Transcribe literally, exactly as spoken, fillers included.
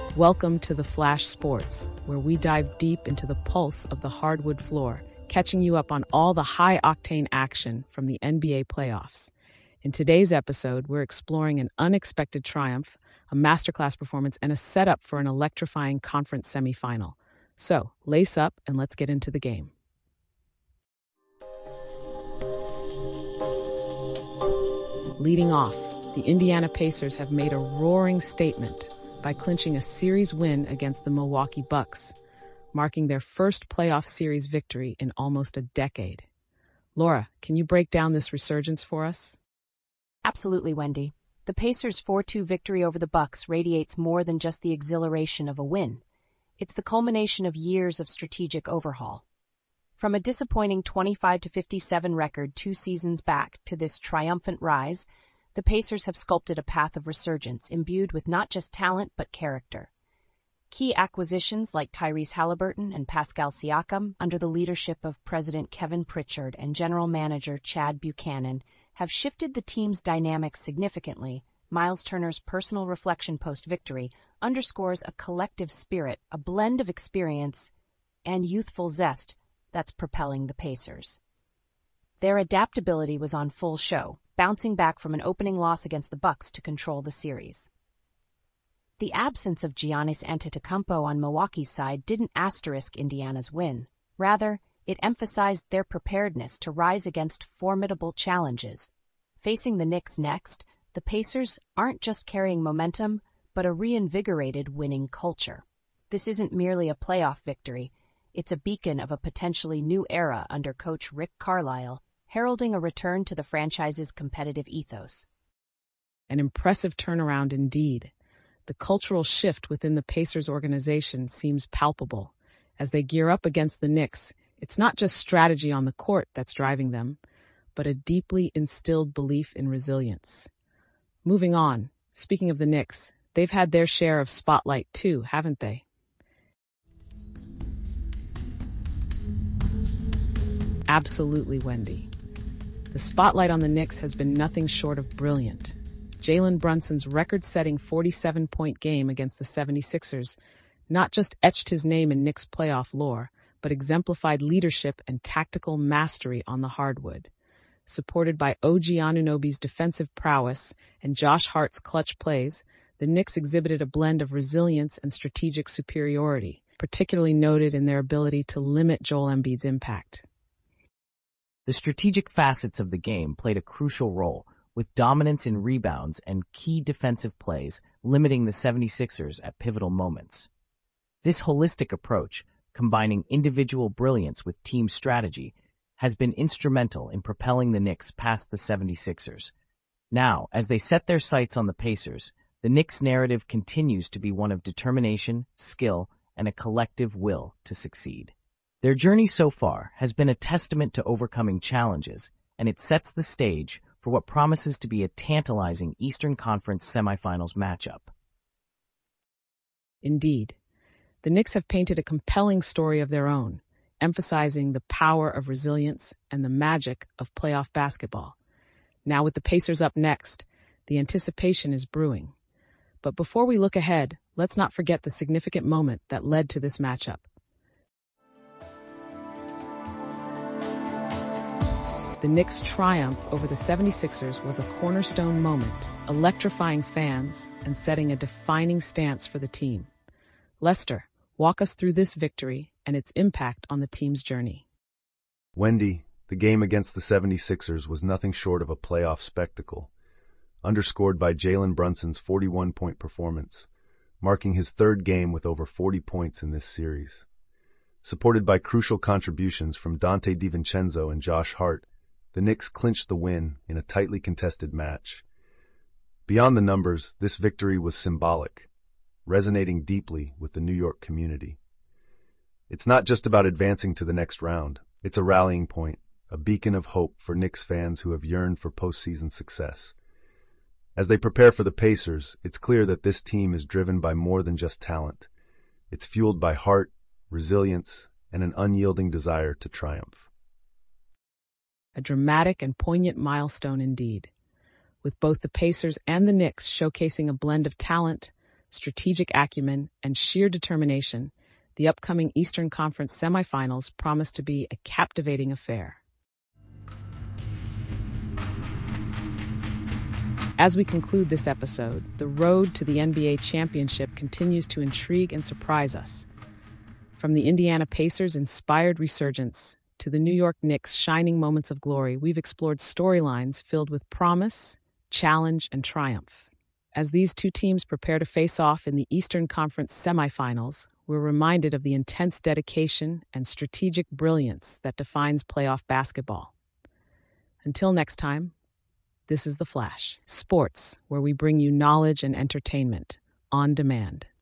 Welcome to the Flash Sports, where we dive deep into the pulse of the hardwood floor, catching you up on all the high-octane action from the N B A playoffs. In today's episode, we're exploring an unexpected triumph, a masterclass performance, and a setup for an electrifying conference semifinal. So, lace up and let's get into the game. Leading off, the Indiana Pacers have made a roaring statement by clinching a series win against the Milwaukee Bucks, marking their first playoff series victory in almost a decade. Laura, can you break down this resurgence for us? Absolutely, Wendy. The Pacers' four two victory over the Bucks radiates more than just the exhilaration of a win. It's the culmination of years of strategic overhaul. From a disappointing twenty-five to fifty-seven record two seasons back to this triumphant rise, the Pacers have sculpted a path of resurgence imbued with not just talent but character. Key acquisitions like Tyrese Haliburton and Pascal Siakam, under the leadership of President Kevin Pritchard and General Manager Chad Buchanan, have shifted the team's dynamics significantly. Miles Turner's personal reflection post-victory underscores a collective spirit, a blend of experience and youthful zest that's propelling the Pacers. Their adaptability was on full show, bouncing back from an opening loss against the Bucks to control the series. The absence of Giannis Antetokounmpo on Milwaukee's side didn't asterisk Indiana's win. Rather, it emphasized their preparedness to rise against formidable challenges. Facing the Knicks next, the Pacers aren't just carrying momentum, but a reinvigorated winning culture. This isn't merely a playoff victory. It's a beacon of a potentially new era under coach Rick Carlisle, heralding a return to the franchise's competitive ethos. An impressive turnaround indeed. The cultural shift within the Pacers organization seems palpable. As they gear up against the Knicks, it's not just strategy on the court that's driving them, but a deeply instilled belief in resilience. Moving on, speaking of the Knicks, they've had their share of spotlight too, haven't they? Absolutely, Wendy. The spotlight on the Knicks has been nothing short of brilliant. Jalen Brunson's record-setting forty-seven point game against the seventy-sixers not just etched his name in Knicks playoff lore, but exemplified leadership and tactical mastery on the hardwood. Supported by O G Anunoby's defensive prowess and Josh Hart's clutch plays, the Knicks exhibited a blend of resilience and strategic superiority, particularly noted in their ability to limit Joel Embiid's impact. The strategic facets of the game played a crucial role, with dominance in rebounds and key defensive plays limiting the seventy-sixers at pivotal moments. This holistic approach, combining individual brilliance with team strategy, has been instrumental in propelling the Knicks past the seventy-sixers. Now, as they set their sights on the Pacers, the Knicks' narrative continues to be one of determination, skill, and a collective will to succeed. Their journey so far has been a testament to overcoming challenges, and it sets the stage for what promises to be a tantalizing Eastern Conference semifinals matchup. Indeed, the Knicks have painted a compelling story of their own, emphasizing the power of resilience and the magic of playoff basketball. Now with the Pacers up next, the anticipation is brewing. But before we look ahead, let's not forget the significant moment that led to this matchup. The Knicks' triumph over the seventy-sixers was a cornerstone moment, electrifying fans and setting a defining stance for the team. Lester, walk us through this victory and its impact on the team's journey. Wendy, the game against the seventy-sixers was nothing short of a playoff spectacle, underscored by Jalen Brunson's forty-one point performance, marking his third game with over forty points in this series. Supported by crucial contributions from Dante DiVincenzo and Josh Hart, the Knicks clinched the win in a tightly contested match. Beyond the numbers, this victory was symbolic, resonating deeply with the New York community. It's not just about advancing to the next round. It's a rallying point, a beacon of hope for Knicks fans who have yearned for postseason success. As they prepare for the Pacers, it's clear that this team is driven by more than just talent. It's fueled by heart, resilience, and an unyielding desire to triumph. A dramatic and poignant milestone indeed, with both the Pacers and the Knicks showcasing a blend of talent, strategic acumen, and sheer determination, the upcoming Eastern Conference semifinals promise to be a captivating affair. As we conclude this episode, the road to the N B A championship continues to intrigue and surprise us. From the Indiana Pacers' inspired resurgence to the New York Knicks' shining moments of glory, we've explored storylines filled with promise, challenge, and triumph. As these two teams prepare to face off in the Eastern Conference semifinals, we're reminded of the intense dedication and strategic brilliance that defines playoff basketball. Until next time, this is The Flash, sports, where we bring you knowledge and entertainment on demand.